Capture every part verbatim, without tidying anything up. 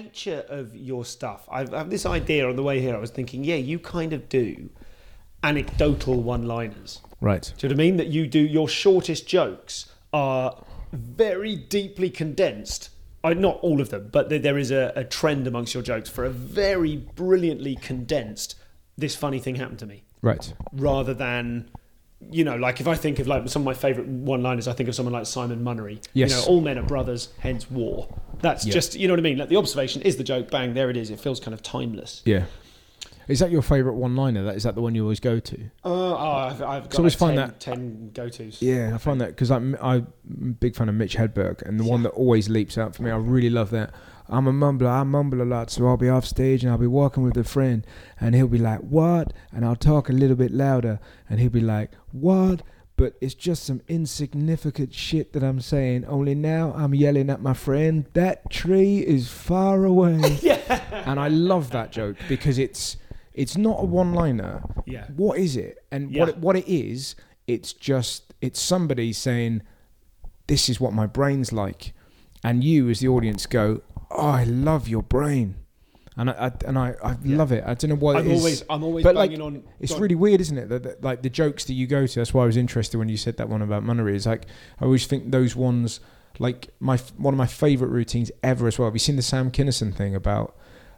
nature of your stuff, I've, I have this idea on the way here. I was thinking, yeah, you kind of do anecdotal one-liners. Right. Do you know what I mean? That you do, your shortest jokes are very deeply condensed. I, not all of them, but there is a, a trend amongst your jokes for a very brilliantly condensed, this funny thing happened to me. Right. Rather than, you know, like if I think of like some of my favourite one-liners, I think of someone like Simon Munnery. Yes. You know, all men are brothers, hence war. That's yeah. just, you know what I mean? Like the observation is the joke, bang, there it is. It feels kind of timeless. Yeah. Is that your favourite one-liner? That is that the one you always go to? Uh, oh, I've, I've got always like find ten, that, ten go-tos. Yeah, I find that because I'm, I'm a big fan of Mitch Hedberg, and the yeah. one that always leaps out for me, I really love that. I'm a mumbler, I mumble a lot, so I'll be off stage and I'll be walking with a friend, and he'll be like, what? And I'll talk a little bit louder, and he'll be like, what? But it's just some insignificant shit that I'm saying, only now I'm yelling at my friend, that tree is far away. yeah. And I love that joke because it's it's not a one-liner. Yeah. What is it? And yeah. what it, what it is, it's just, it's somebody saying, this is what my brain's like. And you as the audience go, oh, I love your brain. And I, I and I, I yeah. love it. I don't know what I'm it is. Always, I'm always but banging like, on. It's God. really weird, isn't it? That, that like the jokes that you go to. That's why I was interested when you said that one about Munnery. Is like I always think those ones, like my one of my favourite routines ever as well. Have you seen the Sam Kinison thing about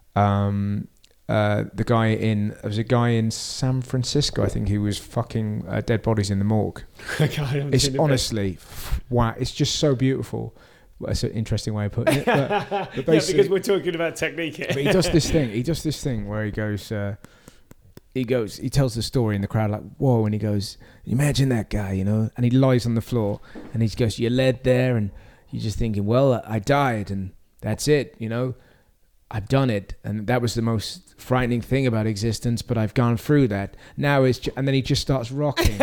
um, uh, the guy in? There was a guy in San Francisco, I think, who was fucking uh, dead bodies in the morgue. okay, it's honestly, wow! It's just so beautiful. That's an interesting way of putting it. But, but yeah, because we're talking about technique here. But he does this thing. He does this thing where he goes, uh, he goes, he tells the story in the crowd like, whoa, and he goes, imagine that guy, you know, and he lies on the floor and he goes, you're led there and you're just thinking, well, I died and that's it, you know, I've done it. And that was the most frightening thing about existence, but I've gone through that. Now it's, ju-, and then he just starts rocking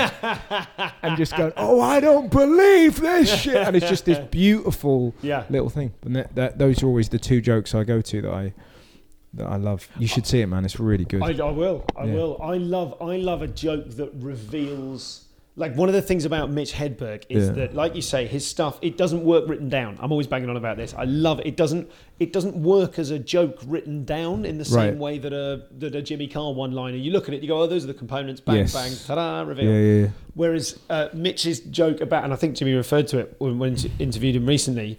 and just going, oh, I don't believe this shit. And it's just this beautiful yeah. little thing. And that, that, those are always the two jokes I go to that I, that I love. You should see it, man. It's really good. I, I will. I yeah. will. I love, I love a joke that reveals. Like one of the things about Mitch Hedberg is yeah. that, like you say, his stuff, it doesn't work written down. I'm always banging on about this. I love it. It doesn't it doesn't work as a joke written down in the same right. way that a that a Jimmy Carr one-liner. You look at it, you go, oh, those are the components, bang, yes. bang, ta-da, reveal. Yeah, yeah, yeah. Whereas uh, Mitch's joke about, and I think Jimmy referred to it when, when he interviewed him recently,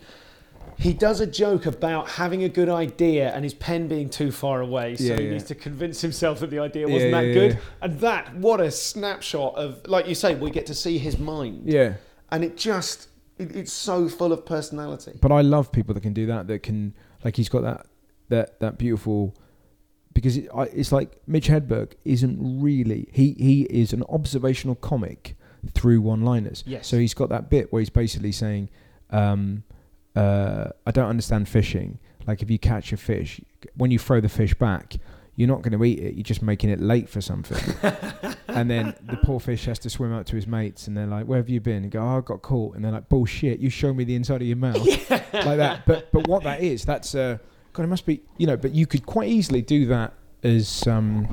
he does a joke about having a good idea and his pen being too far away, so yeah, he yeah. needs to convince himself that the idea wasn't yeah, that yeah, good. yeah. And that, what a snapshot of, like you say, we get to see his mind. Yeah. And it just, it, it's so full of personality. But I love people that can do that, that can, like he's got that that that beautiful, because it, I, it's like Mitch Hedberg isn't really, he, he is an observational comic through one-liners. Yes. So he's got that bit where he's basically saying, um, uh, I don't understand fishing. Like if you catch a fish, when you throw the fish back, you're not going to eat it. You're just making it late for something. And then the poor fish has to swim out to his mates and they're like, where have you been? And go, oh, I got caught. And they're like, bullshit, you show me the inside of your mouth. Yeah. Like that. But but what that is, that's, uh, God, it must be, you know, but you could quite easily do that as, um,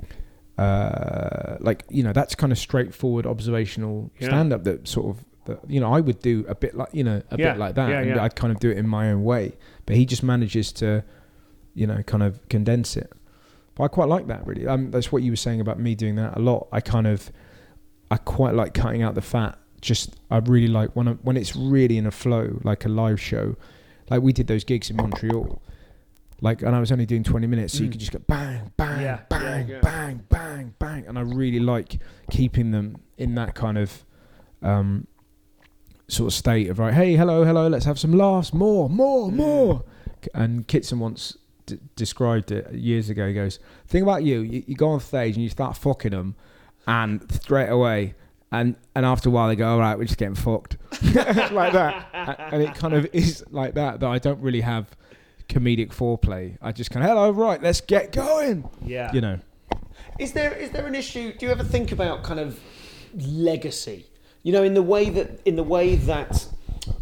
uh, like, you know, that's kind of straightforward observational yeah. stand-up that sort of, that, you know, I would do a bit like, you know, a yeah. bit like that. Yeah, and yeah. I'd kind of do it in my own way. But he just manages to, you know, kind of condense it. But I quite like that, really. Um, that's what you were saying about me doing that a lot. I kind of, I quite like cutting out the fat. Just, I really like when I, when it's really in a flow, like a live show. Like we did those gigs in Montreal. Like, and I was only doing twenty minutes, so mm. you could just go bang, bang, yeah, bang, yeah, yeah. bang, bang, bang. And I really like keeping them in that kind of um, sort of state of, right, hey, hello, hello, let's have some laughs, more, more, more. And Kitson once d- described it years ago. He goes, thing about you, you, you go on stage and you start fucking them, and straight away, and, and after a while they go, all right, we're just getting fucked. Like that. And it kind of is like that, that I don't really have comedic foreplay. I just kind of, hello, right, let's get going. Yeah. You know. Is there is there an issue? Do you ever think about kind of legacy? You know, in the way that in the way that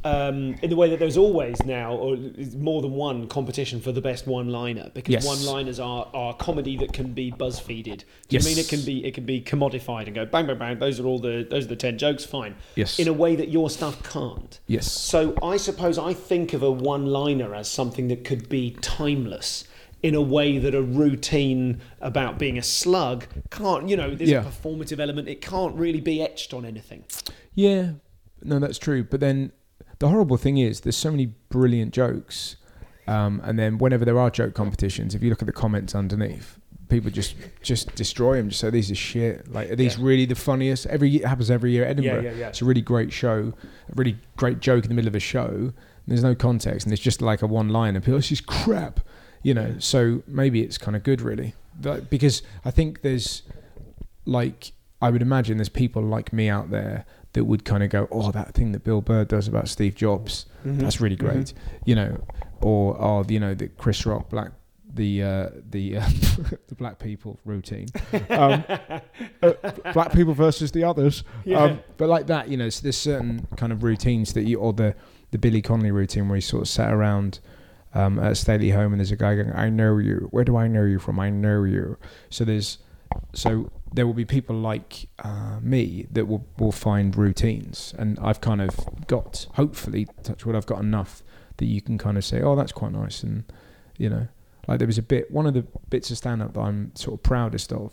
um, in the way that there's always now, or is more than one competition for the best one-liner, because Yes. one-liners are, are comedy that can be BuzzFeeded. Do Yes. you mean it can be it can be commodified and go bang bang bang? Those are all the those are the ten jokes. Fine. Yes. In a way that your stuff can't. Yes. So I suppose I think of a one-liner as something that could be timeless, in a way that a routine about being a slug can't. You know, there's Yeah. a performative element. It can't really be etched on anything. Yeah, no, that's true. But then the horrible thing is there's so many brilliant jokes. Um, and then whenever there are joke competitions, if you look at the comments underneath, people just just destroy them. Just say, these are shit. Like, are these Yeah. really the funniest? Every It happens every year at Edinburgh. Yeah, yeah, yeah. It's a really great show, a really great joke in the middle of a show. And there's no context. And it's just like a one line. And people, it's just crap. You know, so maybe it's kind of good, really. Like, because I think there's, like, I would imagine there's people like me out there that would kind of go, oh, that thing that Bill Burr does about Steve Jobs, Mhm. that's really great, Mhm. you know, or oh, you know, the Chris Rock black, the uh, the uh, the black people routine, um, uh, black people versus the others, Yeah. um, but like that, you know, so there's certain kind of routines that you, or the the Billy Connolly routine where he sort of sat around. Um, at a stately home, and there's a guy going, I know you. Where do I know you from? I know you. So there's, so there will be people like uh, me that will, will find routines, and I've kind of got, hopefully, touch wood, I've got enough that you can kind of say, oh, that's quite nice, and you know, like there was a bit, one of the bits of stand-up that I'm sort of proudest of.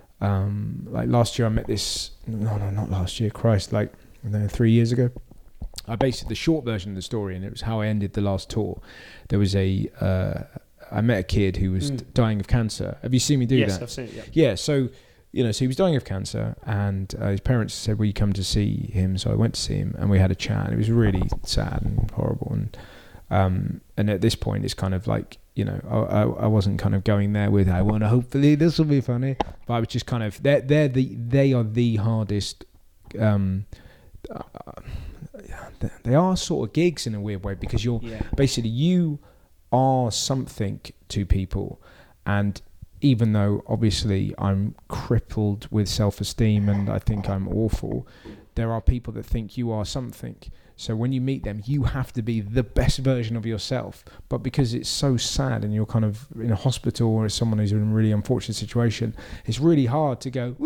Um, like last year, I met this. No, no, not last year. Christ, like I don't know, three years ago. I based the short version of the story, and it was how I ended the last tour. There was a, uh, I met a kid who was Mm. dying of cancer. Have you seen me do yes, that? I've seen it. Yeah. Yeah, so, you know, so he was dying of cancer, and uh, his parents said, will you come to see him? So I went to see him, and we had a chat, and it was really sad and horrible. And um, and at this point, it's kind of like, you know, I, I, I wasn't kind of going there with, I want to, hopefully this will be funny. But I was just kind of, they're, they're the, they are the hardest, um, uh, they are sort of gigs in a weird way, because you're Yeah. basically, you are something to people, and even though obviously I'm crippled with self-esteem and I think I'm awful, there are people that think you are something. So when you meet them, you have to be the best version of yourself. But because it's so sad and you're kind of in a hospital or as someone who's in a really unfortunate situation, it's really hard to go,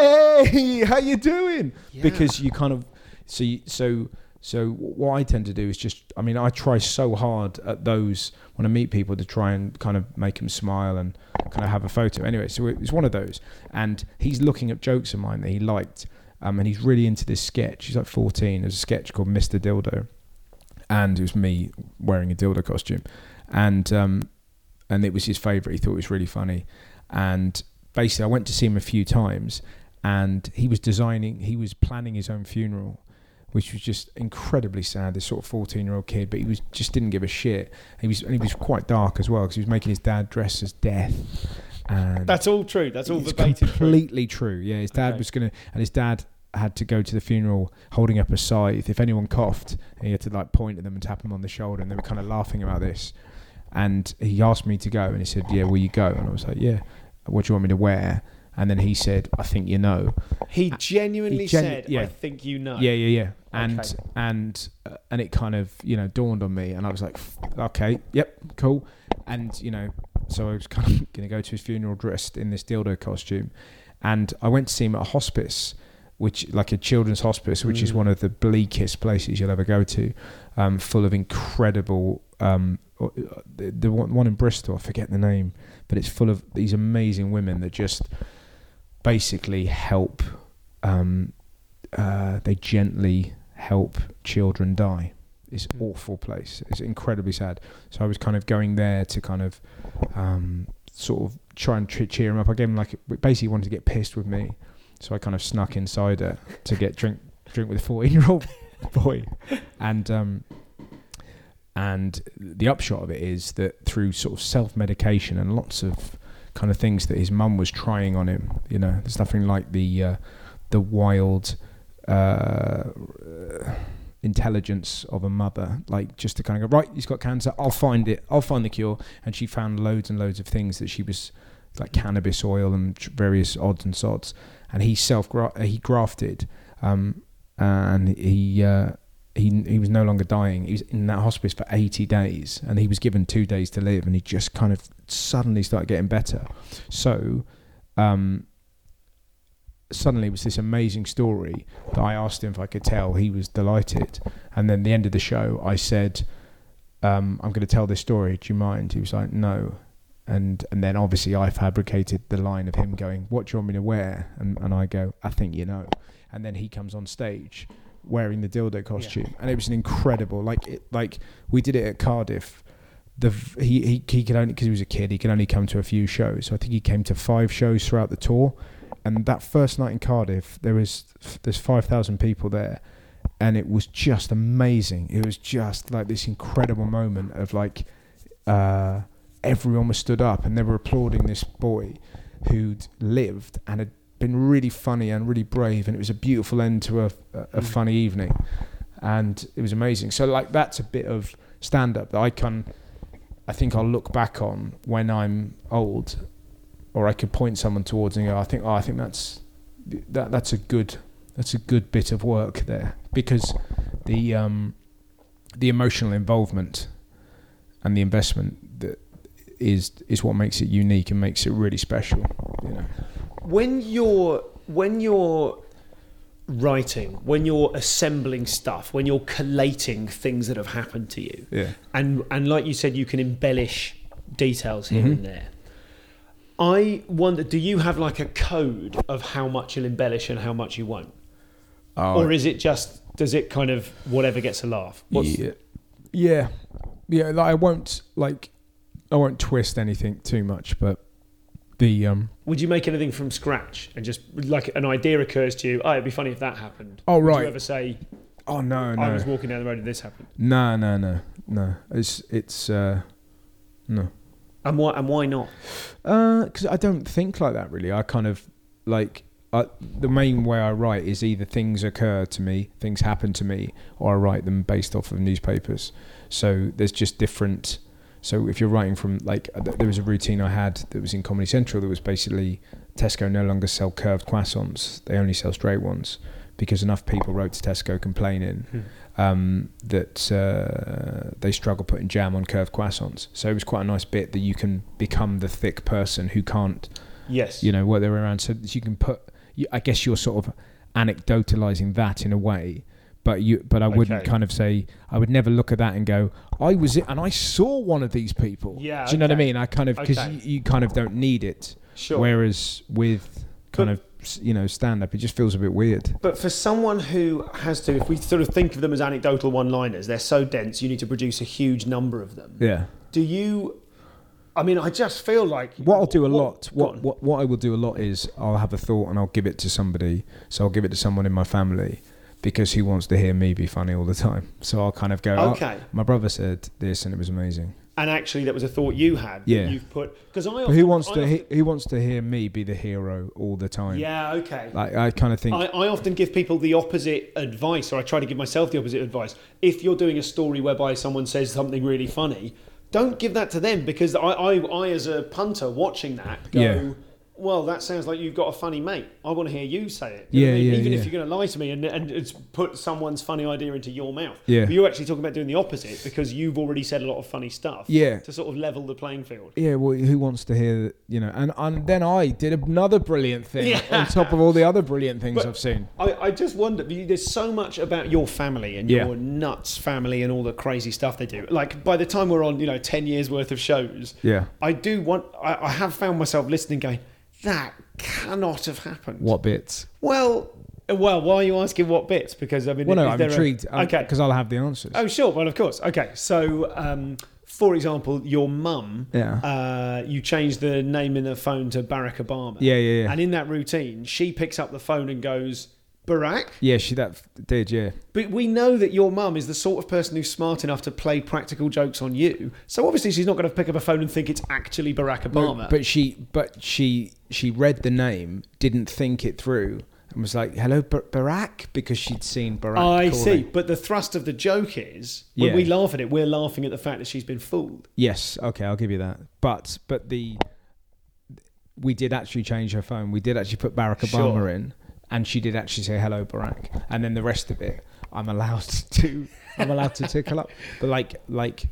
hey, how you doing? Yeah. Because you kind of, so you, so so what I tend to do is just, I mean, I try so hard at those when I meet people to try and kind of make them smile and kind of have a photo. Anyway, so it's one of those. And he's looking at jokes of mine that he liked. Um, and he's really into this sketch. He's like fourteen. There's a sketch called Mister Dildo. And it was me wearing a dildo costume. And um, and it was his favourite. He thought it was really funny. And basically, I went to see him a few times. And he was designing, he was planning his own funeral, which was just incredibly sad. This sort of fourteen-year-old kid, but he was just didn't give a shit. He was, and he was quite dark as well, because he was making his dad dress as death. And That's all true. That's all it's verbatim true. completely true. Yeah, his dad Okay. was gonna, and his dad had to go to the funeral holding up a scythe. If anyone coughed, he had to like point at them and tap them on the shoulder, and they were kind of laughing about this. And he asked me to go, and he said, "Yeah, will you go?" And I was like, "Yeah." What do you want me to wear? And then he said, "I think you know." He genuinely He genu- said, yeah. I think you know. Yeah, yeah, yeah. And Okay. and uh, and it kind of, you know, dawned on me, and I was like, "F- okay, yep, cool. And you know, so I was kind of going to go to his funeral dressed in this dildo costume, and I went to see him at a hospice, which like a children's hospice, which is Mm. one of the bleakest places you'll ever go to, um, full of incredible. Um, uh, the, the one, one in Bristol, I forget the name, but it's full of these amazing women that just basically help. Um, uh, they gently help children die. It's an Mm. awful place. It's incredibly sad. So I was kind of going there to kind of um, sort of try and ch- cheer him up. I gave him like, basically wanted to get pissed with me. So I kind of snuck inside it to get drink drink with a fourteen-year-old boy. And um, and the upshot of it is that through sort of self-medication and lots of kind of things that his mum was trying on him, you know, there's nothing like the uh, the wild uh, intelligence of a mother, like just to kind of go, right, he's got cancer, I'll find it, I'll find the cure. And she found loads and loads of things that she was, like cannabis oil and various odds and sods. And he self he grafted, um, and he uh, he he was no longer dying. He was in that hospice for eighty days, and he was given two days to live, and he just kind of suddenly started getting better. So um, suddenly it was this amazing story that I asked him if I could tell. He was delighted, and then at the end of the show, I said, um, "I'm going to tell this story. Do you mind?" He was like, "No." And and then obviously I fabricated the line of him going, "What do you want me to wear?" And and I go, "I think you know." And then he comes on stage wearing the dildo costume, yeah. and it was an incredible, like it, like we did it at Cardiff. The he he he could only, because he was a kid, he could only come to a few shows. So I think he came to five shows throughout the tour. And that first night in Cardiff, there was there's five thousand people there, and it was just amazing. It was just like this incredible moment of like. Uh, Everyone was stood up and they were applauding this boy who'd lived and had been really funny and really brave, and it was a beautiful end to a, a, a funny evening, and it was amazing. So like that's a bit of stand-up that I can, I think I'll look back on when I'm old, or I could point someone towards and go, I think, oh, I think that's that that's a good that's a good bit of work there, because the um, the emotional involvement and the investment that is is what makes it unique and makes it really special, you know. When you're when you're writing, when you're assembling stuff, when you're collating things that have happened to you, yeah, and and like you said, you can embellish details here mm-hmm. and there. I wonder, do you have like a code of how much you'll embellish and how much you won't, oh, or is it just does it kind of whatever gets a laugh? What's yeah, yeah, yeah. Like I won't like. I won't twist anything too much, but the um. Would you make anything from scratch and just like an idea occurs to you? Oh, it'd be funny if that happened. Oh right. Would you ever say? Oh no, no. I was walking down the road and this happened. No, no, no, no. It's it's uh, no. And why? And why not? Because uh, I don't think like that really. I kind of like I, the main way I write is either things occur to me, things happen to me, or I write them based off of newspapers. So there's just different. So if you're writing from, like, there was a routine I had that was in Comedy Central that was basically Tesco no longer sell curved croissants. They only sell straight ones, because enough people wrote to Tesco complaining hmm. um, that uh, they struggle putting jam on curved croissants. So it was quite a nice bit that you can become the thick person who can't, yes, you know, work their way around. So that you can put, you, I guess you're sort of anecdotalizing that in a way. But you, but I wouldn't okay. kind of say, I would never look at that and go, I was it, and I saw one of these people. Yeah, do you know okay. what I mean? I kind of, because okay. you, you kind of don't need it. Sure. Whereas with kind but, of, you know, stand-up, it just feels a bit weird. But for someone who has to, if we sort of think of them as anecdotal one-liners, they're so dense, you need to produce a huge number of them. Yeah. Do you, I mean, I just feel like... What I'll do a what, lot, what, what, what I will do a lot is I'll have a thought and I'll give it to somebody. So I'll give it to someone in my family, because he wants to hear me be funny all the time. So I'll kind of go, okay. Oh, my brother said this and it was amazing. And actually that was a thought you had. Yeah. That you've put... Because I often, but who wants I to often, he, who wants to hear me be the hero all the time? Yeah, okay. Like I kind of think... I, I often give people the opposite advice, or I try to give myself the opposite advice. If you're doing a story whereby someone says something really funny, don't give that to them, because I, I, I as a punter watching that, go... Yeah. Well, that sounds like you've got a funny mate. I want to hear you say it. You yeah, know what I mean? yeah, Even yeah. if you're going to lie to me and, and it's put someone's funny idea into your mouth. Yeah. But you're actually talking about doing the opposite, because you've already said a lot of funny stuff. Yeah. To sort of level the playing field. Yeah, well, who wants to hear, you know, and, and then I did another brilliant thing yeah. on top of all the other brilliant things but I've seen. I, I just wonder, there's so much about your family and your yeah. nuts family and all the crazy stuff they do. Like, by the time we're on, you know, ten years worth of shows, yeah, I do want, I, I have found myself listening going, that cannot have happened. What bits? Well, well, why are you asking what bits? Because I mean, well, no, is I'm there intrigued. A, okay, because I'll have the answers. Oh, sure. Well, of course. Okay, so um, for example, your mum, yeah, uh, you changed the name in the phone to Barack Obama. Yeah, yeah, yeah. And in that routine, she picks up the phone and goes, Barack? Yeah, she that did, yeah. But we know that your mum is the sort of person who's smart enough to play practical jokes on you. So obviously she's not going to pick up a phone and think it's actually Barack Obama. No, but she, but she, she read the name, didn't think it through, and was like, "Hello, Bar- Barack," because she'd seen Barack. I calling. see. But the thrust of the joke is when yeah. we laugh at it, we're laughing at the fact that she's been fooled. Yes. Okay, I'll give you that. But but the we did actually change her phone. We did actually put Barack Obama sure. in. And she did actually say, hello, Barack. And then the rest of it, I'm allowed to I'm allowed to tickle up. But like like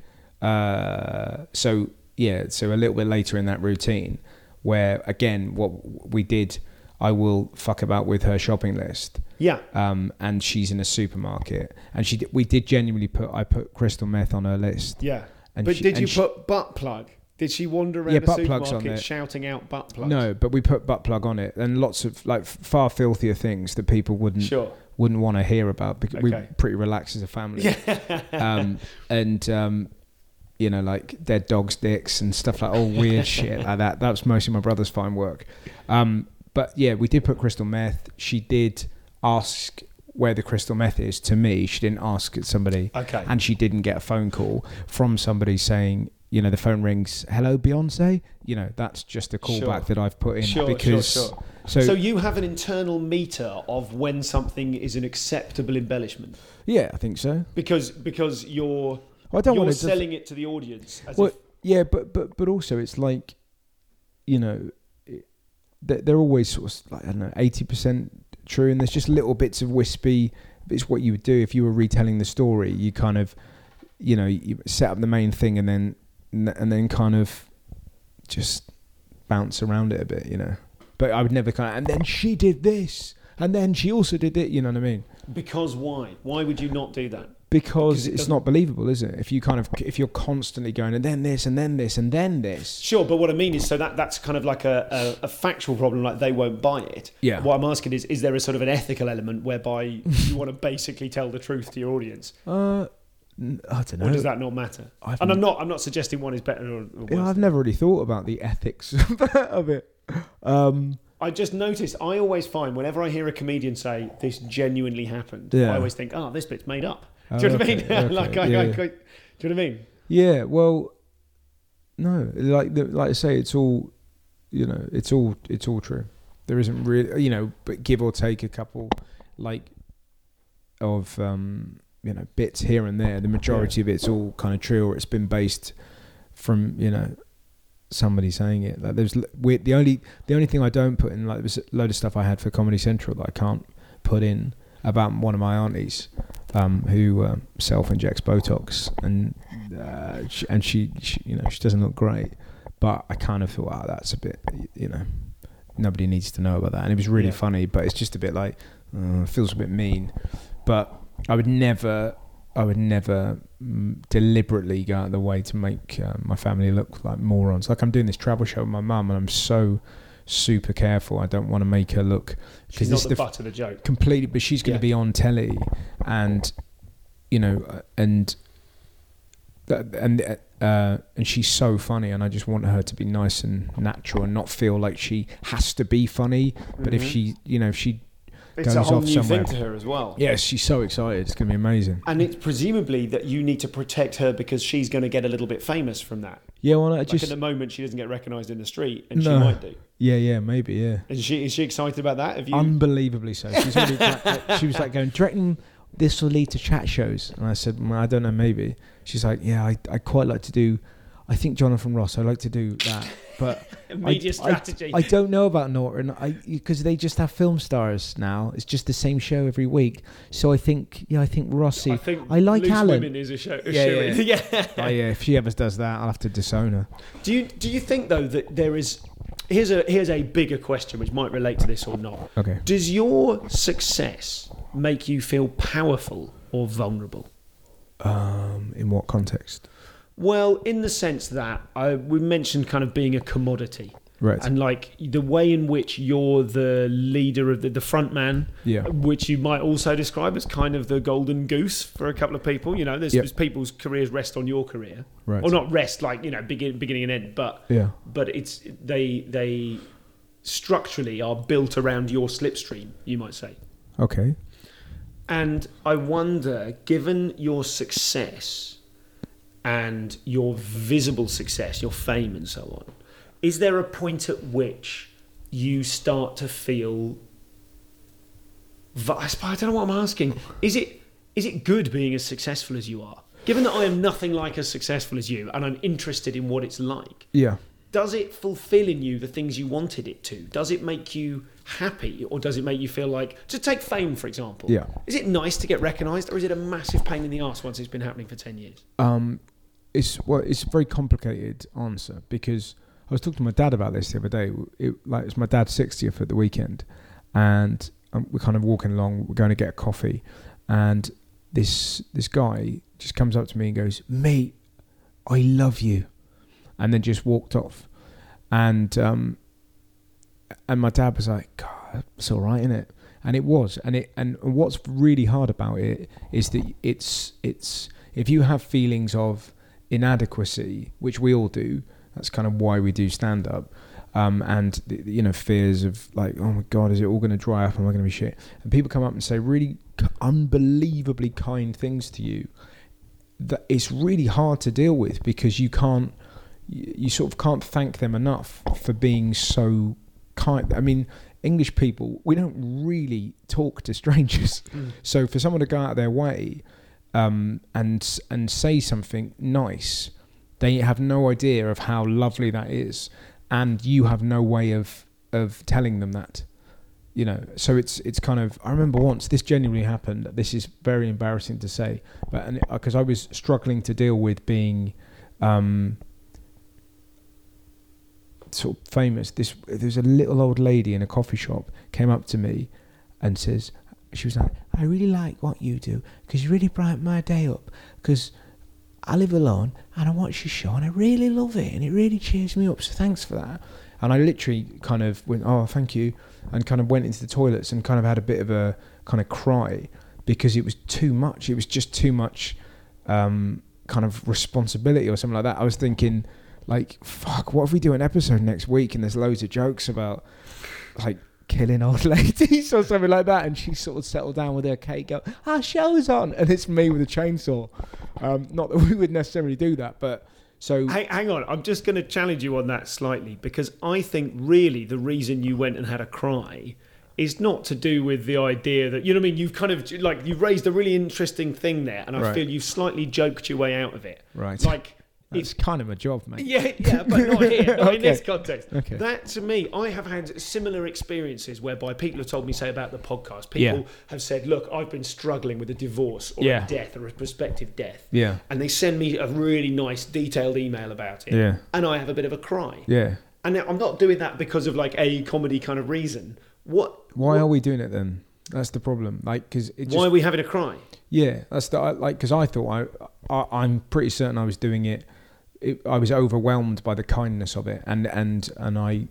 uh, so yeah, so a little bit later in that routine, where again what we did, I will fuck about with her shopping list. Yeah. Um, and she's in a supermarket, and she we did genuinely put I put crystal meth on her list. Yeah. And but she, did you she, put butt plug? Did she wander around yeah, the butt plugs on supermarket it. shouting out butt plugs? No, but we put butt plug on it, and lots of like far filthier things that people wouldn't Sure. wouldn't want to hear about, because Okay. we're pretty relaxed as a family. Yeah. um, and um, you know, like dead dogs' dicks and stuff like all weird shit like that. That was mostly my brother's fine work. Um, but yeah, we did put crystal meth. She did ask where the crystal meth is to me. She didn't ask somebody. Okay. And she didn't get a phone call from somebody saying, you know, the phone rings, hello, Beyonce. You know, that's just a callback Sure. that I've put in. Sure, because sure, sure. So, So you have an internal meter of when something is an acceptable embellishment, yeah, I think so. because because you're Well, I don't you're want to. selling it to the audience. As Well, if, yeah, but but but also it's like, you know, it, they're, they're always sort of like, I don't know, eighty percent true, and there's just little bits of wispy. It's what you would do if you were retelling the story. You kind of, you know, you set up the main thing and then and then kind of just bounce around it a bit, you know. But I would never kind of, and then she did this, and then she also did it. You know what I mean? because why? Why would you not do that? Because, Because it it's doesn't- not believable, is it? If you kind of, if you're constantly going, and then this, and then this, and then this. Sure, but what I mean is, so that that's kind of like a, a, a factual problem, like they won't buy it. Yeah. What I'm asking is, is there a sort of an ethical element whereby you want to basically tell the truth to your audience, Uh, n- I don't know. or does that not matter? I've And I'm n- not I'm not suggesting one is better or, or worse. Yeah, I've never really thought about the ethics of that- of it. Um, I just noticed, I always find whenever I hear a comedian say this genuinely happened, Yeah. I always think, oh, this bit's made up. Oh, Do you know what I okay, mean? okay, like, I, yeah, I, yeah. I, do you know what I mean? yeah, well, no, like the, like I say, it's all, you know, it's all it's all true. There isn't really, you know, but give or take a couple, like, of um, you know, bits here and there. The majority of it's all kind of true, or it's been based from, you know, somebody saying it. Like there's we the only the only thing I don't put in, like, there was a load of stuff I had for Comedy Central that I can't put in about one of my aunties um, who um, self injects Botox, and uh, she, and she, she you know she doesn't look great, but I kind of thought, wow, that's a bit, you know, nobody needs to know about that. And it was really Yeah. funny, but it's just a bit like, uh, it feels a bit mean. But I would never I would never mm, deliberately go out of the way to make uh, my family look like morons. Like, I'm doing this travel show with my mum, and I'm so super careful. I don't want to make her look, She's this not is the butt of the joke. completely, but she's going to Yeah. be on telly, and you know, uh, and that- and uh, and she's so funny, and I just want her to be nice and natural and not feel like she has to be funny. But if Mhm. she, you know, if she It's goes a whole off new somewhere, thing to her as well. yes, she's so excited. It's going to be amazing. And it's presumably that you need to protect her because she's going to get a little bit famous from that. Yeah, well, I Like just at the moment, she doesn't get recognised in the street, and she No. might do. yeah, yeah, maybe, yeah. Is she is she excited about that? Have you? Unbelievably so. She's already like, like- she was like going, do you reckon this will lead to chat shows? And I said, well, I don't know, maybe. She's like, yeah, I I quite like to do. I think Jonathan Ross. I like to do that, but Media I, strategy. I, I don't know about Norton. I because they just have film stars now. It's just the same show every week. So I think, yeah, I think Rossi. I think I like Loose Alan. Women is a show. A Yeah, show yeah. yeah. Oh yeah, if she ever does that, I'll have to disown her. Do you do you think though that there is? Here's a here's a bigger question which might relate to this or not. Okay. Does your success make you feel powerful or vulnerable? Um, in what context? Well, in the sense that I, we mentioned kind of being a commodity. Right. And like the way in which you're the leader of the, the front man, Yeah. which you might also describe as kind of the golden goose for a couple of people. You know, there's, Yep. there's people's careers rest on your career, Right. or not rest like you know begin, beginning and end, but Yeah. but it's they they structurally are built around your slipstream, you might say. Okay. And I wonder, given your success and your visible success, your fame and so on, is there a point at which you start to feel... I suppose- I don't know what I'm asking. Is it is it good being as successful as you are? Given that I am nothing like as successful as you, and I'm interested in what it's like, Yeah. does it fulfill in you the things you wanted it to? Does it make you happy, or does it make you feel like, to take fame for example, Yeah. is it nice to get recognised, or is it a massive pain in the arse once it's been happening for ten years? Um, it's well, it's a very complicated answer, because I was talking to my dad about this the other day. It, like it's my dad's sixtieth at the weekend, and um, we're kind of walking along. We're going to get a coffee, and this this guy just comes up to me and goes, "Mate, I love you," and then just walked off. And um, and my dad was like, "God, it's all right, innit?" And it was. And it and what's really hard about it is that it's it's if you have feelings of inadequacy, which we all do, that's kind of why we do stand up, um, and you know, fears of like, oh my God, is it all going to dry up? Am I going to be shit? And people come up and say really unbelievably kind things to you. That it's really hard to deal with, because you can't, you sort of can't thank them enough for being so kind. I mean, English people, we don't really talk to strangers. Mm. So for someone to go out of their way um, and and say something nice, they have no idea of how lovely that is, and you have no way of of telling them that. You know, so it's it's kind of, I remember once, this genuinely happened. This is very embarrassing to say, but and because I was struggling to deal with being um, sort of famous. This there's a little old lady in a coffee shop came up to me and says, she was like, "I really like what you do, because you really brighten my day up, because I live alone and I watch your show and I really love it and it really cheers me up, so thanks for that." And I literally kind of went, "Oh, thank you," and kind of went into the toilets and kind of had a bit of a kind of cry, because it was too much. It was just too much um, kind of responsibility or something like that. I was thinking, like, fuck, what if we do an episode next week and there's loads of jokes about, like, killing old ladies or something like that, and she sort of settled down with her cake, go, "Our show's on," and it's me with a chainsaw. Um, not that we would necessarily do that, but... So hang, hang on, I'm just going to challenge you on that slightly, because I think really the reason you went and had a cry is not to do with the idea that, you know what I mean, you've kind of, like, you've raised a really interesting thing there, and I right. feel you've slightly joked your way out of it. Right. Like, it's kind of a job, mate. Yeah, yeah, but not here, not okay. in this context. Okay. That, to me, I have had similar experiences whereby people have told me, say, about the podcast. People yeah. have said, "Look, I've been struggling with a divorce or yeah. a death or a prospective death." Yeah. And they send me a really nice, detailed email about it. Yeah. And I have a bit of a cry. Yeah. And I'm not doing that because of, like, a comedy kind of reason. What? Why what, are we doing it then? That's the problem. Like, because why are we having a cry? Yeah, that's the like. Because I thought I, I, I'm pretty certain I was doing it. It, I was overwhelmed by the kindness of it, and and and I.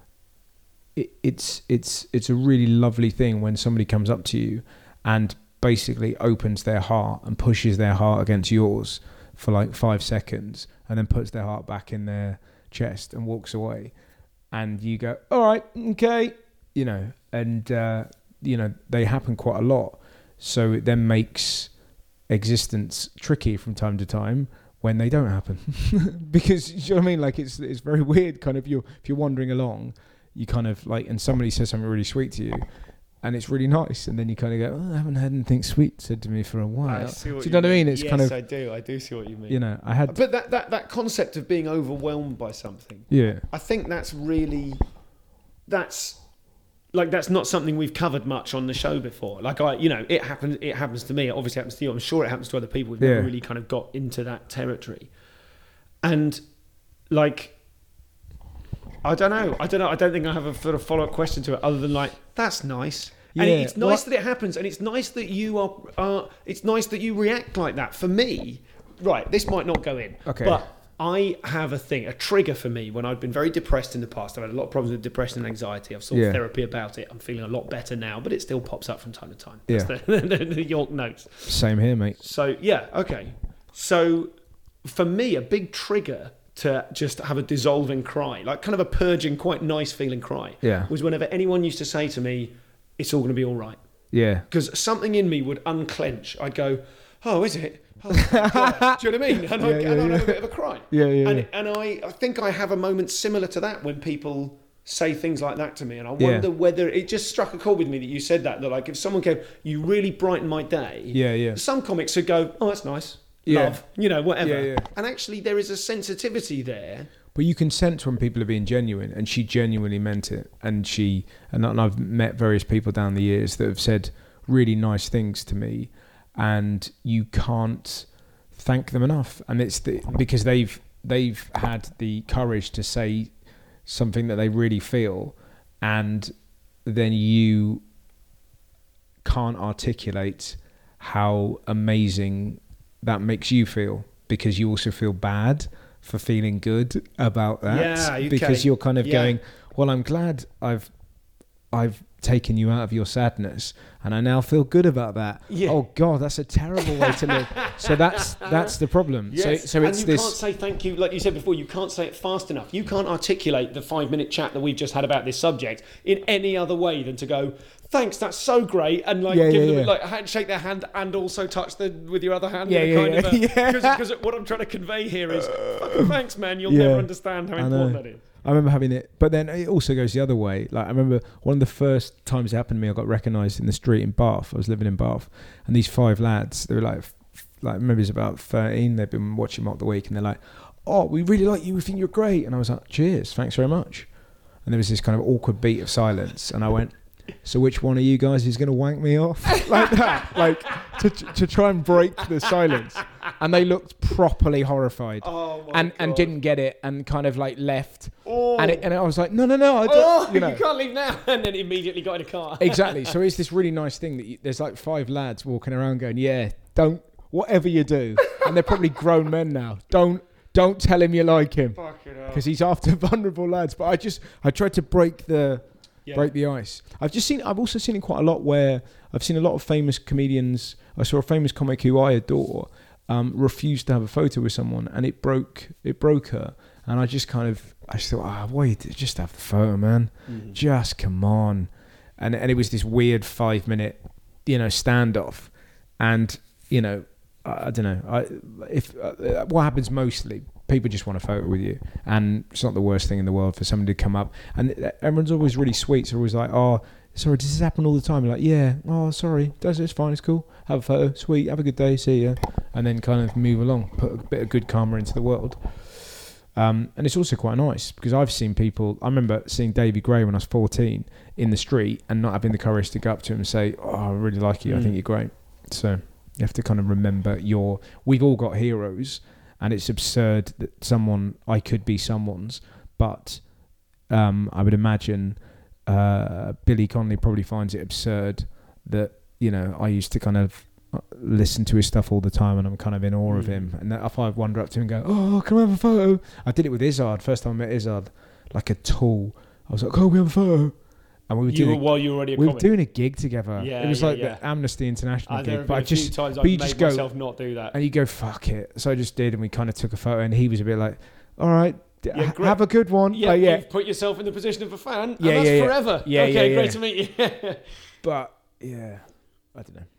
It, it's it's it's a really lovely thing when somebody comes up to you, and basically opens their heart and pushes their heart against yours for like five seconds, and then puts their heart back in their chest and walks away, and you go, "All right, okay," you know, and uh, you know they happen quite a lot, so it then makes existence tricky from time to time when they don't happen. Because, you know what I mean, like it's it's very weird kind of, you if you're wandering along, you kind of like, and somebody says something really sweet to you and it's really nice, and then you kind of go, "Oh, I haven't had anything sweet said to me for a while." Do you, you know what I mean? It's yes, kind of, I do I do see what you mean. You know, I had but that, that that concept of being overwhelmed by something, yeah, I think that's really that's like that's not something we've covered much on the show before. Like, I, you know, it happens. It happens to me. It obviously happens to you. I'm sure it happens to other people. We've yeah. never really kind of got into that territory. And like, I don't know. I don't know. I don't think I have a sort of follow up question to it other than like, that's nice. Yeah. And it's nice What? that it happens, and it's nice that you are. Uh, it's nice that you react like that. For me, right? This might not go in. Okay. But I have a thing, a trigger for me when I've been very depressed in the past. I've had a lot of problems with depression and anxiety. I've sought Yeah. therapy about it. I'm feeling a lot better now, but it still pops up from time to time. That's Yeah. the, the, the York notes. Same here, mate. So, yeah, okay. So, for me, a big trigger to just have a dissolving cry, like kind of a purging, quite nice feeling cry, Yeah. was whenever anyone used to say to me, "It's all going to be all right." Yeah. Because something in me would unclench. I'd go, "Oh, is it? Oh, God." Do you know what I mean? And, Yeah, I'd, yeah, and I'd yeah. have a bit of a cry. Yeah, yeah, And, yeah. and I, I think I have a moment similar to that when people say things like that to me. And I Yeah. wonder whether it just struck a chord with me that you said that. That like if someone came, "You really brighten my day." Yeah, yeah. Some comics would go, "Oh, that's nice. Yeah. Love." You know, whatever. Yeah, yeah. And actually there is a sensitivity there but you can sense when people are being genuine, and she genuinely meant it. And she, and, and I've met various people down the years that have said really nice things to me, and you can't thank them enough. And it's the, because they've they've had the courage to say something that they really feel, and then you can't articulate how amazing that makes you feel, because you also feel bad for feeling good about that. Yeah, okay. Because you're kind of yeah. going, well, I'm glad I've I've taken you out of your sadness, and I now feel good about that. Yeah. Oh God, that's a terrible way to live. So that's that's the problem. Yes. So so it's and you this. can't say thank you, like you said before. You can't say it fast enough. You can't articulate the five-minute chat that we've just had about this subject in any other way than to go, "Thanks, that's so great," and like Yeah, give yeah, them yeah. like a hand, shake their hand, and also touch them with your other hand. Yeah, in a yeah, kind yeah. of a, Yeah. Because what I'm trying to convey here is, fucking thanks, man. You'll Yeah. never understand how I important know. that is. I remember having it, but then it also goes the other way. Like I remember one of the first times it happened to me, I got recognised in the street in Bath. I was living in Bath, and these five lads, they were like, like maybe it's about thirteen. They've been watching Mock the Week, and they're like, "Oh, we really like you. We think you're great." And I was like, "Cheers, thanks very much." And there was this kind of awkward beat of silence, and I went, "So which one of you guys is going to wank me off?" Like that, like to to try and break the silence. And they looked properly horrified, Oh my and God. and didn't get it, and kind of like left. Oh. And it, and I was like, no, no, no, I don't, Oh, you know. you can't leave now, and then immediately got in a car. Exactly. So it's this really nice thing that you, there's like five lads walking around going, yeah, don't, whatever you do, and they're probably grown men now. Don't, don't tell him you like him, Fucking hell. because he's after vulnerable lads. But I just, I tried to break the, Yeah. break the ice. I've just seen, I've also seen it quite a lot where I've seen a lot of famous comedians. I saw a famous comic who I adore um, refused to have a photo with someone, and it broke, it broke her. And I just kind of, I just thought, ah, oh, wait, just have the photo, man. Mm. Just come on. And and it was this weird five minute, you know, standoff. And, you know, I, I don't know. I if uh, what happens mostly, people just want a photo with you. And it's not the worst thing in the world for somebody to come up. And everyone's always really sweet. So always like, oh, sorry, does this happen all the time? You're like, yeah, oh, sorry. Does it's fine, it's cool. Have a photo, sweet, have a good day, see ya. And then kind of move along, put a bit of good karma into the world. Um, and it's also quite nice because I've seen people, I remember seeing Davy Gray when I was fourteen in the street and not having the courage to go up to him and say, oh, I really like you, Mm. I think you're great. So you have to kind of remember your, we've all got heroes, and it's absurd that someone, I could be someone's, but um, I would imagine uh, Billy Connolly probably finds it absurd that, you know, I used to kind of listen to his stuff all the time, and I'm kind of in awe Mm. of him. And if I wander up to him and go, oh, can I have a photo? I did it with Izzard. First time I met Izzard, like a tool. I was like, oh, we have a photo. And we were You doing, were, while you were already a we were comic. doing a gig together. Yeah, it was yeah, like yeah. the Amnesty International Uh, there gig. have But been I a few just, times I've but you made just go, myself not do that. and you go, fuck it. So I just did, and we kind of took a photo, and he was a bit like, all right, d- Yeah, ha- great. have a good one. Yeah, Like, yeah. you've put yourself in the position of a fan, and Yeah, that's yeah, yeah. forever. Yeah, okay, yeah, yeah. great to meet you. But, yeah, I don't know.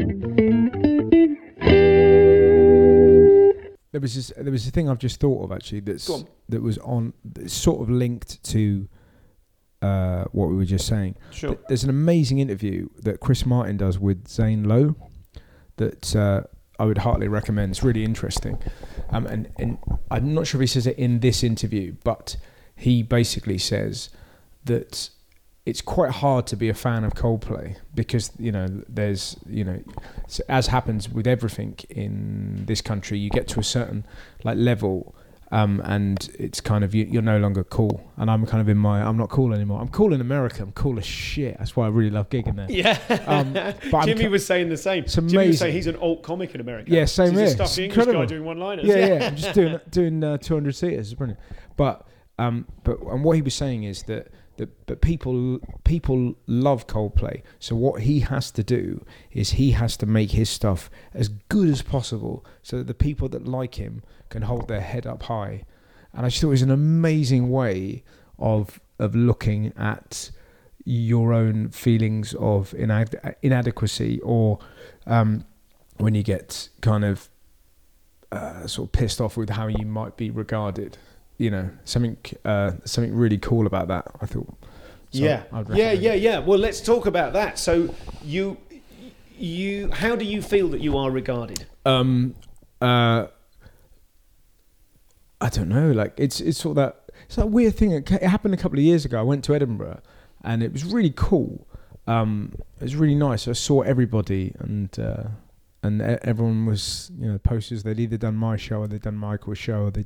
There was this, there was a thing I've just thought of actually that's Go on. that was on that's sort of linked to uh, what we were just saying. Sure. Th- There's an amazing interview that Chris Martin does with Zane Lowe that uh, I would heartily recommend. It's really interesting, um, and and I'm not sure if he says it in this interview, but he basically says that it's quite hard to be a fan of Coldplay because, you know, there's, you know, so as happens with everything in this country, you get to a certain like level, um, and it's kind of, you, you're no longer cool. And I'm kind of in my, I'm not cool anymore. I'm cool in America. I'm cool as shit. That's why I really love gigging there. Yeah. Um, but I'm Jimmy ca- was saying the same. It's Jimmy was amazing. saying he's an alt comic in America. Yeah, same He's a here. stuffy It's English guy incredible. doing one-liners. Yeah, yeah. I'm just doing doing uh, two hundred seaters. It's brilliant. But um, but and what he was saying is that that but people people love Coldplay. So what he has to do is he has to make his stuff as good as possible, so that the people that like him can hold their head up high. And I just thought it was an amazing way of of looking at your own feelings of inad- inadequacy, or um, when you get kind of uh, sort of pissed off with how you might be regarded. You know, something uh, something really cool about that, I thought. So yeah, I'd yeah, recommend yeah, it. yeah. Well, let's talk about that. So, you, you, how do you feel that you are regarded? Um, uh, I don't know. Like it's it's sort of that it's that weird thing. It, it happened a couple of years ago. I went to Edinburgh, and it was really cool. Um, it was really nice. I saw everybody, and uh, and everyone was, you know, posters. They'd either done my show or they'd done Michael's show. Or they,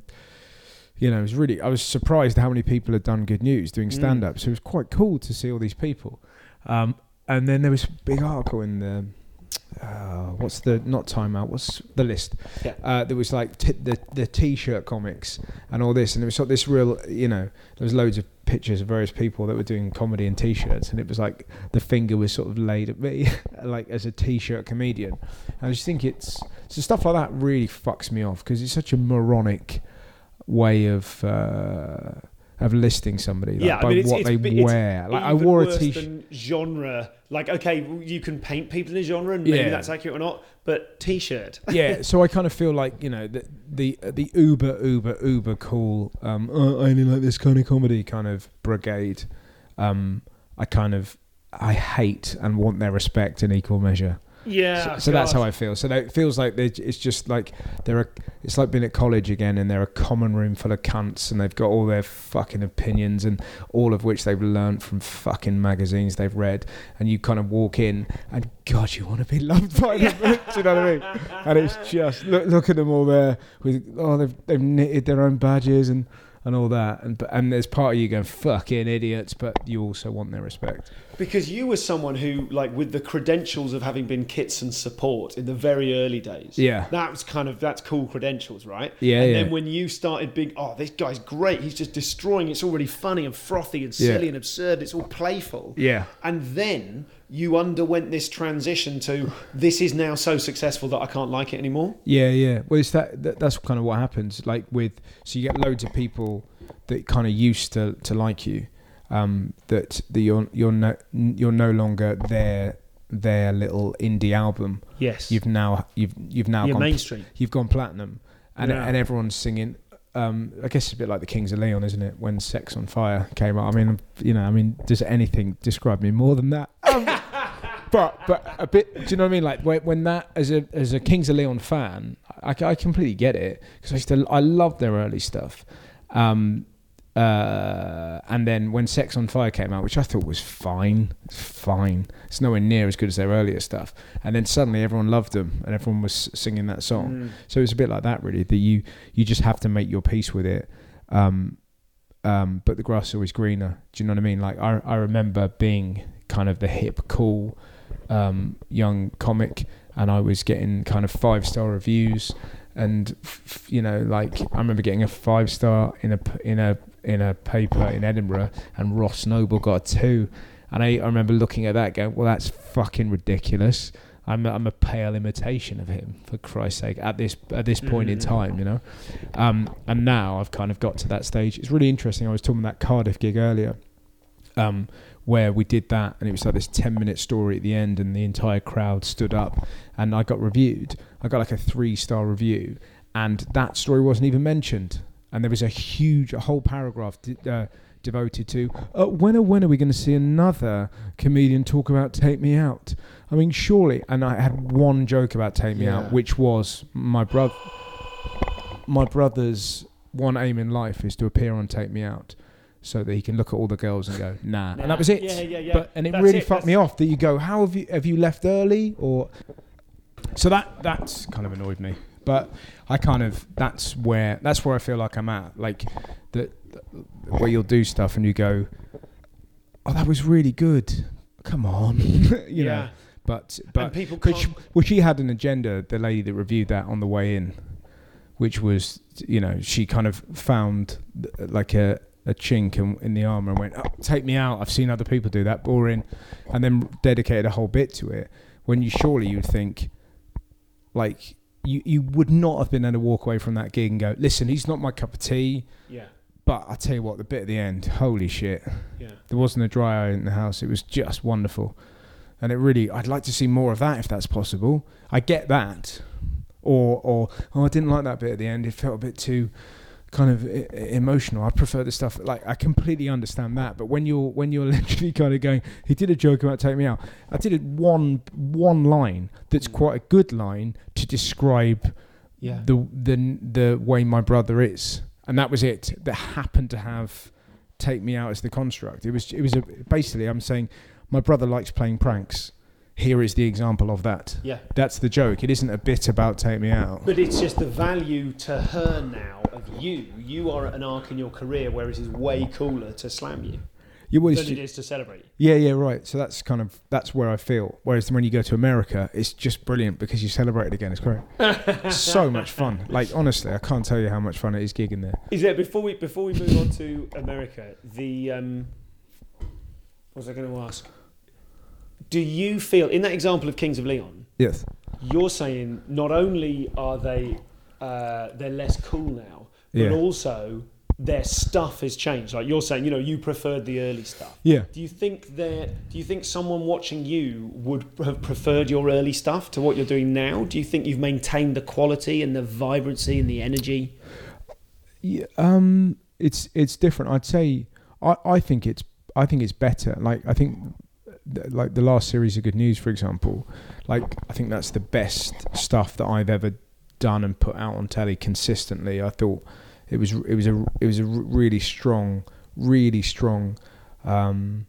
you know, it was really. I was surprised how many people had done Good News doing stand up. Mm. So it was quite cool to see all these people. Um, and then there was a big article in the. Uh, what's the not Time Out? What's the list? Yeah. Uh, there was like t- the the T-shirt comics and all this, and it was sort of this real, you know, there was loads of pictures of various people that were doing comedy in T-shirts, and it was like the finger was sort of laid at me, like as a T-shirt comedian. And I just think it's so stuff like that really fucks me off because it's such a moronic way of. Uh, of listing somebody, like, yeah, by I mean, it's, what it's, they it's wear. Like I wore a T-shirt. Genre, like okay, you can paint people in a genre, and maybe yeah. that's accurate or not. But T-shirt, yeah. So I kind of feel like, you know, the the the uber uber uber cool. Um, oh, I only like this kind of comedy kind of brigade. Um, I kind of I hate and want their respect in equal measure. Yeah, so, so that's how I feel. So it feels like it's just like they're a, it's like being at college again, and they're a common room full of cunts, and they've got all their fucking opinions, and all of which they've learnt from fucking magazines they've read. And you kind of walk in, and God, you want to be loved by them. Do you know what I mean? And it's just look, look at them all there with oh they've they've knitted their own badges and. And all that, and and there's part of you going fucking idiots, but you also want their respect. Because you were someone who, like, with the credentials of having been Kits and support in the very early days. Yeah, that was kind of that's cool credentials, right? Yeah, and yeah. then when you started being, oh, this guy's great. He's just destroying. It's already funny and frothy and silly yeah. and absurd. It's all playful. Yeah, and then you underwent this transition to this is now so successful that I can't like it anymore. Yeah, yeah. Well, it's that, that that's kind of what happens. Like with so you get loads of people that kind of used to, to like you, um, that that you're you're no you're no longer their their little indie album. Yes, you've now you've you've now you're gone mainstream. You've gone platinum, and yeah. and everyone's singing. Um, I guess it's a bit like the Kings of Leon, isn't it? When Sex on Fire came out. I mean, you know, I mean, does anything describe me more than that? Um, but but a bit. Do you know what I mean? Like when, when that as a as a Kings of Leon fan, I, I completely get it because I used to I love their early stuff. Um, uh, and then when Sex on Fire came out, which I thought was fine, it's fine. It's nowhere near as good as their earlier stuff. And then suddenly everyone loved them, and everyone was singing that song. Mm. So it's a bit like that, really. That you you just have to make your peace with it. Um, um, but the grass is always greener. Do you know what I mean? Like I I remember being kind of the hip, cool, um, young comic, and I was getting kind of five star reviews. And f- you know, like I remember getting a five star in a in a in a paper in Edinburgh, and Ross Noble got a two, and I, I remember looking at that, going, "Well, that's fucking ridiculous. I'm a, I'm a pale imitation of him, for Christ's sake." At this at this point mm. in time, you know, um, and now I've kind of got to that stage. It's really interesting. I was talking about that Cardiff gig earlier. Um, where we did that, and it was like this ten minute story at the end, and the entire crowd stood up, and I got reviewed. I got like a three star review, and that story wasn't even mentioned. And there was a huge, a whole paragraph de- uh, devoted to uh, when, or when are we going to see another comedian talk about Take Me Out? I mean, surely. And I had one joke about Take Me yeah. Out, which was my brother. My brother's one aim in life is to appear on Take Me Out, so that he can look at all the girls and go, nah. nah. And that was it. Yeah, yeah, yeah. But, and it that's really it, fucked me off that you go, how have you have you left early? Or so that that's kind of annoyed me. But I kind of that's where that's where I feel like I'm at. Like that where you'll do stuff and you go, oh, that was really good. Come on. you yeah. know. But but and people but she, well, she had an agenda, the lady that reviewed that on the way in, which was, you know, she kind of found like a a chink in, in the armour and went, oh, Take Me Out, I've seen other people do that, boring, and then dedicated a whole bit to it, when you surely you'd think, like, you, you would not have been able to walk away from that gig and go, listen, he's not my cup of tea, yeah. but I tell you what, the bit at the end, holy shit, yeah. there wasn't a dry eye in the house, it was just wonderful, and it really, I'd like to see more of that if that's possible. I get that, or, or oh, I didn't like that bit at the end, it felt a bit too kind of I- emotional. I prefer the stuff like I completely understand that, but when you're when you're literally kind of going, he did a joke about Take Me Out. I did it one one line that's quite a good line to describe yeah. the the the way my brother is, and that was it. That happened to have Take Me Out as the construct. It was it was a, basically I'm saying my brother likes playing pranks. Here is the example of that. Yeah. That's the joke. It isn't a bit about Take Me Out. But it's just the value to her now of you. You are at an arc in your career where it is way cooler to slam you Yeah, well, than it's it ju- is to celebrate you. yeah, yeah, right. So that's kind of that's where I feel. Whereas when you go to America, it's just brilliant because you celebrate it again. It's great. So much fun. Like honestly, I can't tell you how much fun it is gigging there. Is there, before we before we move on to America, the um, what was I going to ask? Do you feel, in that example of Kings of Leon, Yes. you're saying not only are they uh, they're less cool now, but Yeah. also their stuff has changed. Like you're saying, you know, you preferred the early stuff. Yeah. Do you think there? Do you think someone watching you would have preferred your early stuff to what you're doing now? Do you think you've maintained the quality and the vibrancy and the energy? Yeah, um, it's it's different. I'd say I, I think it's I think it's better. Like I think th- like the last series of Good News, for example, like I think that's the best stuff that I've ever done and put out on telly consistently. I thought it was it was a it was a really strong, really strong um,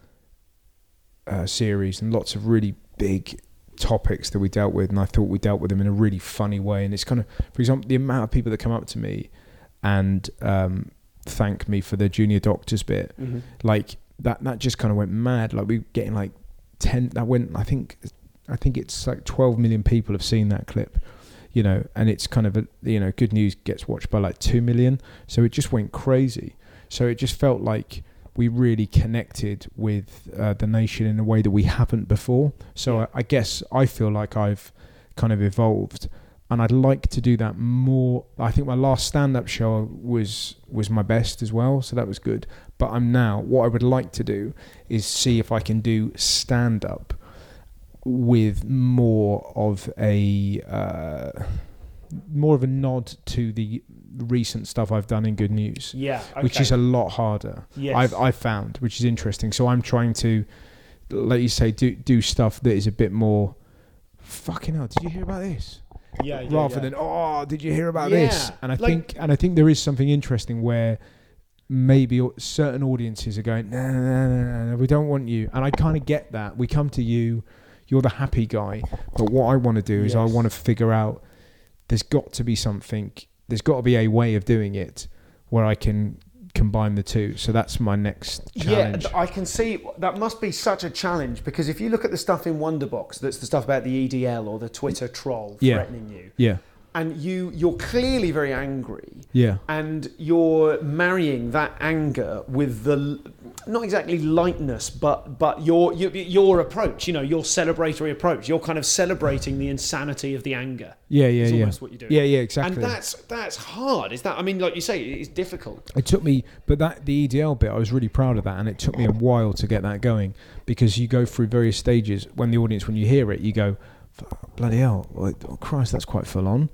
uh, series and lots of really big topics that we dealt with, and I thought we dealt with them in a really funny way. And it's kind of, for example, the amount of people that come up to me and um, thank me for the junior doctors bit, Mm-hmm. like that that just kind of went mad. Like we were getting like ten that went I think I think it's like twelve million people have seen that clip, you know, and it's kind of a, you know, Good News gets watched by like two million, so it just went crazy. So it just felt like we really connected with uh, the nation in a way that we haven't before. So Yeah. I, I guess I feel like I've kind of evolved, and I'd like to do that more. I think my last stand-up show was was my best as well, so that was good. But I'm now, what I would like to do is see if I can do stand-up with more of a uh, more of a nod to the recent stuff I've done in Good News, Yeah, okay. which is a lot harder. Yes. I've I've found, which is interesting. So I'm trying to, let you say, do do stuff that is a bit more. Fucking hell! Did you hear about this? yeah, yeah, Rather yeah. than oh, did you hear about Yeah, this? And I like- think and I think there is something interesting where maybe au- certain audiences are going, no, no, no, no, no, we don't want you. And I kind of get that. We come to you, you're the happy guy. But what I want to do is I Yes. want to figure out. There's got to be something. There's got to be a way of doing it where I can combine the two. So that's my next challenge. Yeah, I can see that must be such a challenge, because if you look at the stuff in Wonderbox, that's the stuff about the E D L or the Twitter troll Yeah. threatening you, Yeah, and you you're clearly very angry, yeah, and you're marrying that anger with the not exactly lightness, but but your your, your approach, you know, your celebratory approach. You're kind of celebrating the insanity of the anger. yeah, yeah, It's yeah. almost what you're doing. Yeah, yeah, exactly. And that's that's hard. Is that? I mean, like you say, it's difficult. It took me, but that the E D L bit, I was really proud of that, and it took me a while to get that going, because you go through various stages. When the audience, when you hear it, you go, bloody hell, like, oh Christ, that's quite full on.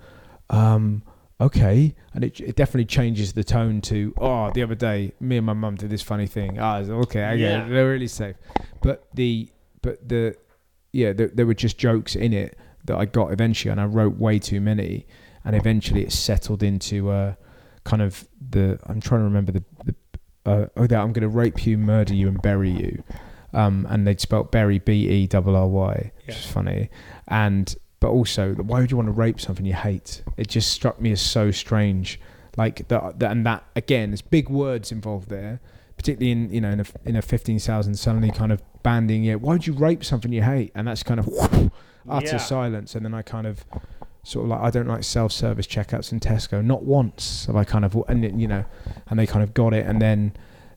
Um, okay, and it it definitely changes the tone to, oh, the other day, me and my mum did this funny thing. Ah, oh, okay, I get Yeah. it. They're really safe. But the, but the, yeah, there, there were just jokes in it that I got eventually, and I wrote way too many, and eventually it settled into uh, kind of the. I'm trying to remember the. the uh, oh, that I'm going to rape you, murder you, and bury you, um, and they'd spelt bury B E R R Y, which Yeah. is funny, and but also, why would you want to rape something you hate? It just struck me as so strange, like that, that and that again. There's big words involved there, particularly in you know in a in a fifteen thousand suddenly kind of banding. Yeah, why would you rape something you hate? And that's kind of whoosh, utter Yeah. silence, and then I kind of. Sort of like, I don't like self-service checkouts in Tesco. Not once have I kind of, and it, you know, and they kind of got it, and then,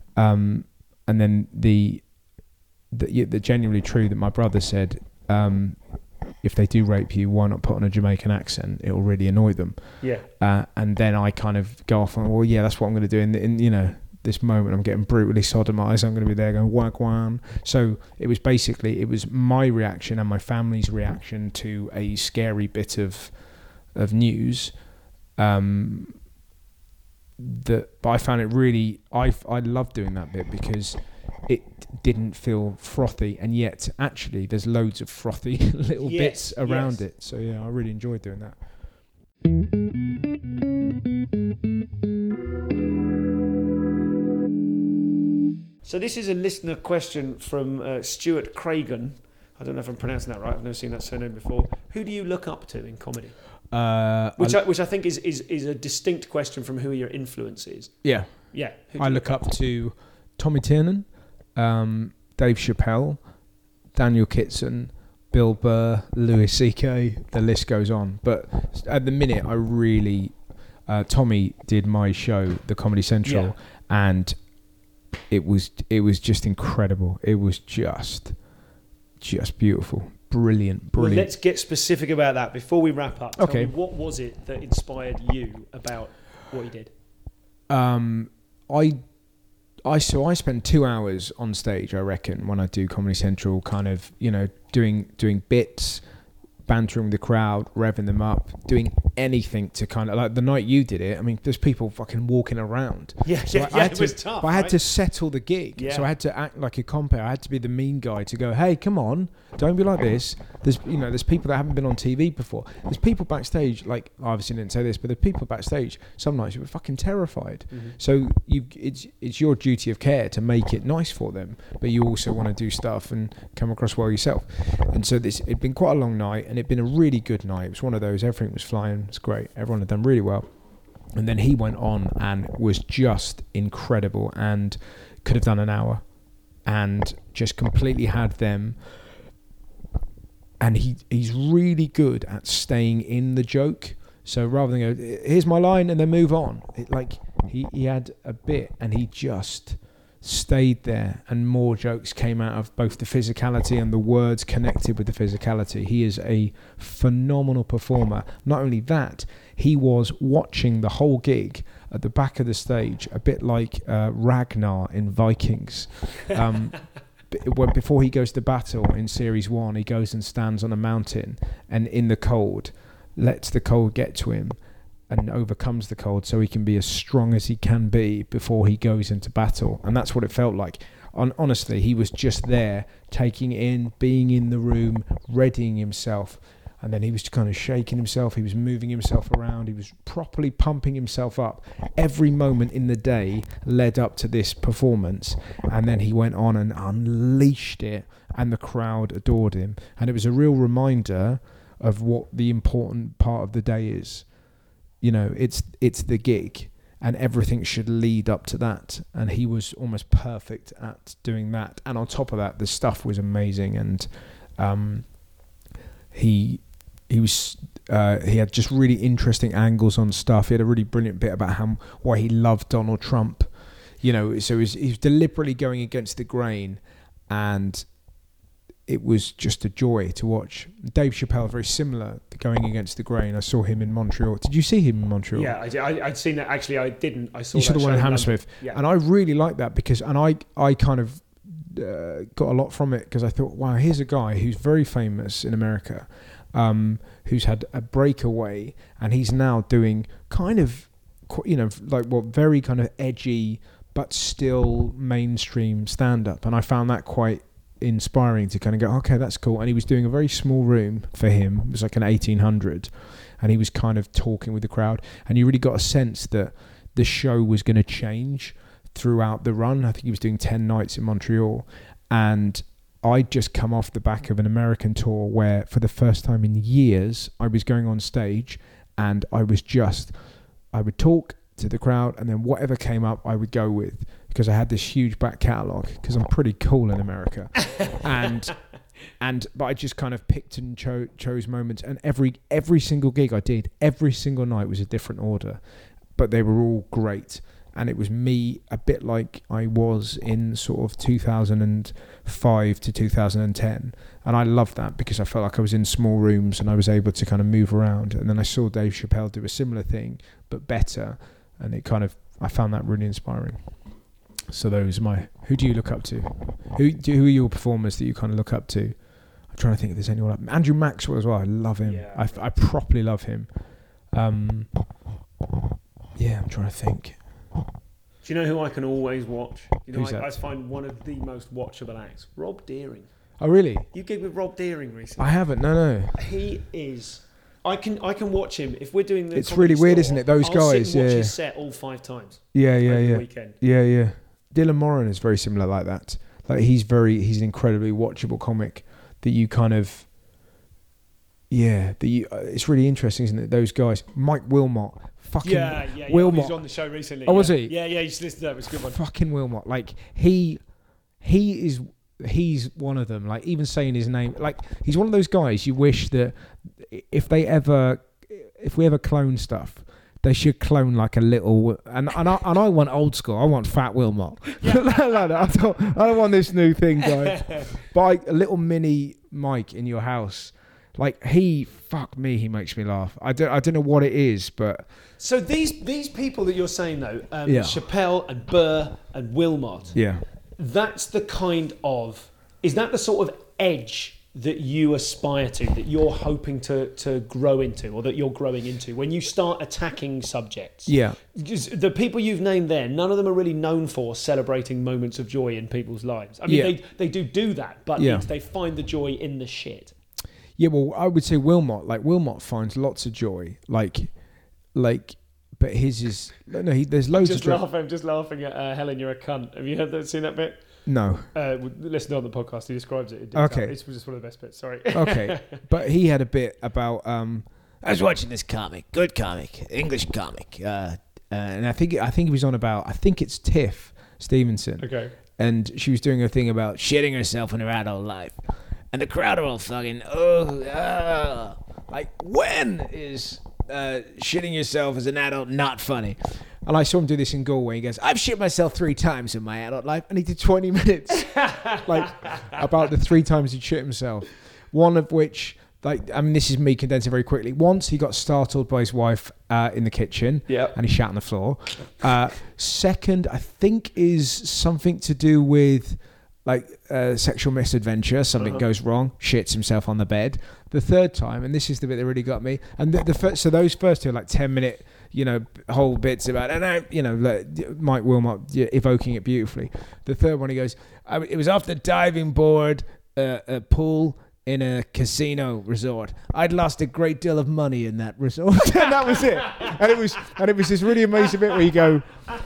um, and then the, the, yeah, the genuinely true that my brother said, um, if they do rape you, why not put on a Jamaican accent? It will really annoy them. Yeah. Uh, and then I kind of go off on, well, yeah, that's what I'm going to do. In, in you know this moment, I'm getting brutally sodomized. I'm going to be there going wagwan. So it was basically, it was my reaction and my family's reaction to a scary bit of of news. Um, that, but I found it really, I I loved doing that bit because it didn't feel frothy, and yet actually there's loads of frothy little Yes, bits around yes. it. So yeah, I really enjoyed doing that. So this is a listener question from uh, Stuart Cragen. I don't know if I'm pronouncing that right. I've never seen that surname before. Who do you look up to in comedy? Uh, which I, I, which I think is, is is a distinct question from who your influence is. Yeah. Yeah. I look up to Tommy Tiernan, um, Dave Chappelle, Daniel Kitson, Bill Burr, Louis C K. The list goes on. But at the minute, I really... Uh, Tommy did my show, The Comedy Central, yeah. and it was it was just incredible. It was just just beautiful. Brilliant, brilliant. Well, let's get specific about that before we wrap up. Tell okay. me, what was it that inspired you about what you did? Um, I, I so I spend two hours on stage, I reckon, when I do Comedy Central, kind of, you know, doing doing bits, bantering the crowd, revving them up, doing anything to kind of, like the night you did it, I mean, there's people fucking walking around. Yeah, so yeah, I, yeah I it to, was tough. But I had right? to settle the gig. Yeah. So I had to act like a compere. I had to be the mean guy to go, hey, come on, don't be like this. There's, you know, there's people that haven't been on T V before. There's people backstage, like, I obviously didn't say this, but there's people backstage, some nights who were fucking terrified. Mm-hmm. So you, it's it's your duty of care to make it nice for them, but you also want to do stuff and come across well yourself. And so this, it'd been quite a long night, and it'd been a really good night. It was one of those, everything was flying, it's great, everyone had done really well. And then he went on and was just incredible and could have done an hour and just completely had them. And he he's really good at staying in the joke. So rather than go, here's my line and then move on, it, like he, he had a bit and he just stayed there, and more jokes came out of both the physicality and the words connected with the physicality. He is a phenomenal performer. Not only that, he was watching the whole gig at the back of the stage, a bit like uh, Ragnar in Vikings. Um, b- before he goes to battle in series one, he goes and stands on a mountain and in the cold, lets the cold get to him and overcomes the cold so he can be as strong as he can be before he goes into battle. And that's what it felt like. On, honestly, he was just there, taking it in, being in the room, readying himself. And then he was kind of shaking himself. He was moving himself around. He was properly pumping himself up. Every moment in the day led up to this performance. And then he went on and unleashed it. And the crowd adored him. And it was a real reminder of what the important part of the day is. You know, it's it's the gig, and everything should lead up to that. And he was almost perfect at doing that. And on top of that, the stuff was amazing. And um, he he was uh, he had just really interesting angles on stuff. He had a really brilliant bit about how why he loved Donald Trump. You know, so he was, he was deliberately going against the grain, and it was just a joy to watch. Dave Chappelle, very similar, going against the grain. I saw him in Montreal. Did you see him in Montreal? Yeah, I, I, I'd seen that. Actually, I didn't. I saw you that saw the one in show Hammersmith. Yeah. And I really liked that because, and I, I kind of uh, got a lot from it because I thought, wow, here's a guy who's very famous in America, um, who's had a breakaway, and he's now doing kind of, you know, like what, very kind of edgy, but still mainstream stand-up. And I found that quite inspiring to kind of go, okay, that's cool. And he was doing a very small room for him. It was like an eighteen hundred, and he was kind of talking with the crowd, and you really got a sense that the show was going to change throughout the run. I think he was doing ten nights in Montreal, and I'd just come off the back of an American tour where for the first time in years I was going on stage and I was just I would talk to the crowd, and then whatever came up I would go with, because I had this huge back catalogue, because I'm pretty cool in America. and and but I just kind of picked and cho- chose moments, and every every single gig I did, every single night was a different order, but they were all great. And it was me, a bit like I was in sort of two thousand five to two thousand ten. And I loved that because I felt like I was in small rooms and I was able to kind of move around. And then I saw Dave Chappelle do a similar thing, but better. And it kind of, I found that really inspiring. So those are my, who do you look up to? Who do, who are your performers that you kind of look up to? I'm trying to think if there's anyone up. Andrew Maxwell as well. I love him. Yeah. I, I properly love him. Um, yeah, I'm trying to think. Do you know who I can always watch? You know, Who's I, that? I find one of the most watchable acts, Rob Deering. Oh, really? You gigged with Rob Deering recently. I haven't. No, no. He is. I can I can watch him if we're doing the. It's really weird, store, isn't it? Those I'll guys. sit and watch yeah. his set all five times. Yeah, yeah, over yeah. The weekend. Yeah, yeah. Dylan Moran is very similar like that. Like he's very, he's an incredibly watchable comic that you kind of, yeah, that you, uh, it's really interesting, isn't it? Those guys, Mike Wilmot, fucking Yeah, yeah, yeah. Wilmot. He was on the show recently. Oh, yeah. was he? Yeah, yeah. You should listen to that. It was a good one. Fucking Wilmot, like he, he is, he's one of them. Like even saying his name, like he's one of those guys you wish that if they ever, if we ever clone stuff, they should clone like a little, and and I, and I want old school. I want Fat Wilmot. Yeah. I don't, I don't want this new thing, guys. But a little mini Mike in your house, like he, fuck me, he makes me laugh. I don't, I don't know what it is, but So these these people that you're saying though, um, Yeah. Chappelle and Burr and Wilmot, yeah, that's the kind of, is that the sort of edge that you aspire to, that you're hoping to to grow into, or that you're growing into when you start attacking subjects? yeah, Because the people you've named there, none of them are really known for celebrating moments of joy in people's lives. I mean, Yeah. they they do do that, but Yeah. it's, they find the joy in the shit. yeah. Well, I would say Wilmot, like Wilmot finds lots of joy, like, like, but his is no. He, there's loads Just of joy. laughing, I'm just laughing at uh, Helen, you're a cunt. Have you heard that? Seen that bit? No. Uh, listen on the podcast. He describes it. it Okay. It's just one of the best bits. Sorry. Okay, but he had a bit about. Um, I was watching this comic, good comic, English comic. Uh, uh, and I think I think he was on about. I think it's Tiff Stevenson. Okay. And she was doing a thing about shitting herself in her adult life. And the crowd are all fucking, oh, ah. like when is uh, shitting yourself as an adult not funny? And I saw him do this in Galway. He goes, I've shit myself three times in my adult life. And he did twenty minutes like about the three times he shit himself. One of which, like, I mean, this is me condensing very quickly. Once he got startled by his wife uh, in the kitchen Yep. and he shat on the floor. Uh, second, I think, is something to do with like uh, sexual misadventure. Something Uh-huh. goes wrong, shits himself on the bed. The third time, and this is the bit that really got me, and the, the first, so those first two are like ten minute, you know, whole bits about, and I, you know, like Mike Wilmot yeah, evoking it beautifully. The third one, he goes, I, it was off the diving board, uh, a pool in a casino resort. I'd lost a great deal of money in that resort. And that was it. And it was, and it was this really amazing bit where you go,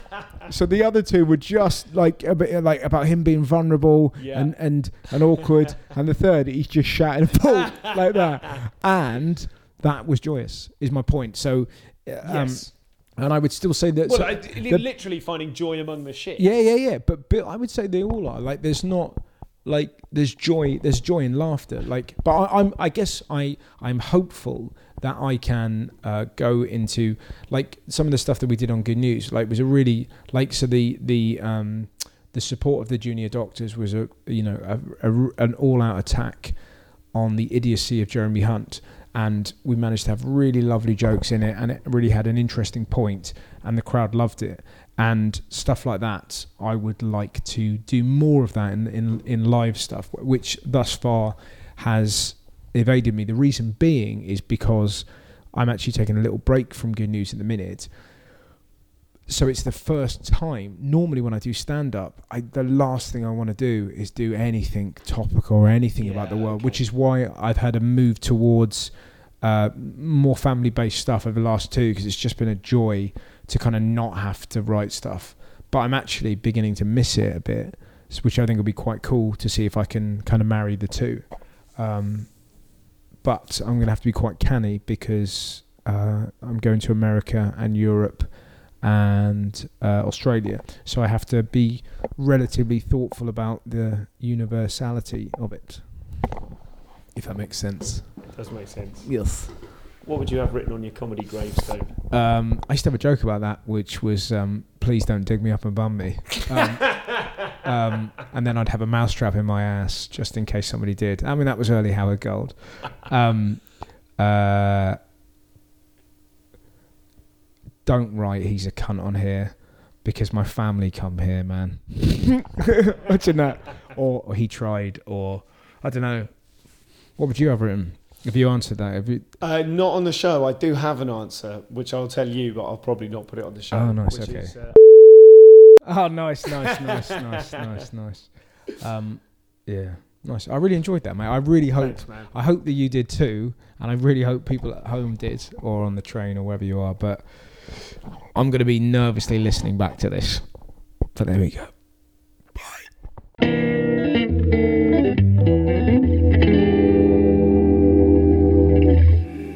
so the other two were just like a bit like about him being vulnerable Yeah. and, and, and awkward. And the third, he's just shat in a pool like that. And that was joyous, is my point. So, uh, um, Yes. and I would still say that. Well, so I, the- literally finding joy among the shit. yeah, yeah, yeah. But, but I would say they all are. Like, there's not like there's joy. There's joy in laughter. Like, but I, I'm. I guess I. I'm hopeful that I can uh, go into like some of the stuff that we did on Good News. Like, was a really like so the the um the support of the junior doctors was a you know a, a, an all out attack on the idiocy of Jeremy Hunt. And we managed to have really lovely jokes in it, and it really had an interesting point, and the crowd loved it. And stuff like that, I would like to do more of that in, in, in live stuff, which thus far has evaded me. The reason being is because I'm actually taking a little break from Good News at the minute. So it's the first time, normally when I do stand-up, I, the last thing I want to do is do anything topical or anything Yeah, about the world, okay. which is why I've had a move towards uh, more family-based stuff over the last two, because it's just been a joy to kind of not have to write stuff. But I'm actually beginning to miss it a bit, s- which I think will be quite cool to see if I can kind of marry the two. Um, but I'm going to have to be quite canny because uh, I'm going to America and Europe and uh, Australia, so I have to be relatively thoughtful about the universality of it, if that makes sense. Does make sense. Yes. What would you have written on your comedy gravestone? Um, I used to have a joke about that, which was um, please don't dig me up and bum me. Um, um, and then I'd have a mousetrap in my ass just in case somebody did. I mean, that was early Howard Gold. Um, uh, don't write he's a cunt on here because my family come here, man. Imagine that. Or, or he tried, or I don't know. What would you have written? Have you answered that? Have you? Uh, not on the show. I do have an answer, which I'll tell you, but I'll probably not put it on the show. Oh, nice, which okay. is, uh, Oh, nice, nice, nice, nice, nice, nice. Um, yeah, nice. I really enjoyed that, mate. I really hope. Thanks, man. I hope that you did too, and I really hope people at home did, or on the train, or wherever you are. But I'm going to be nervously listening back to this. But there we go.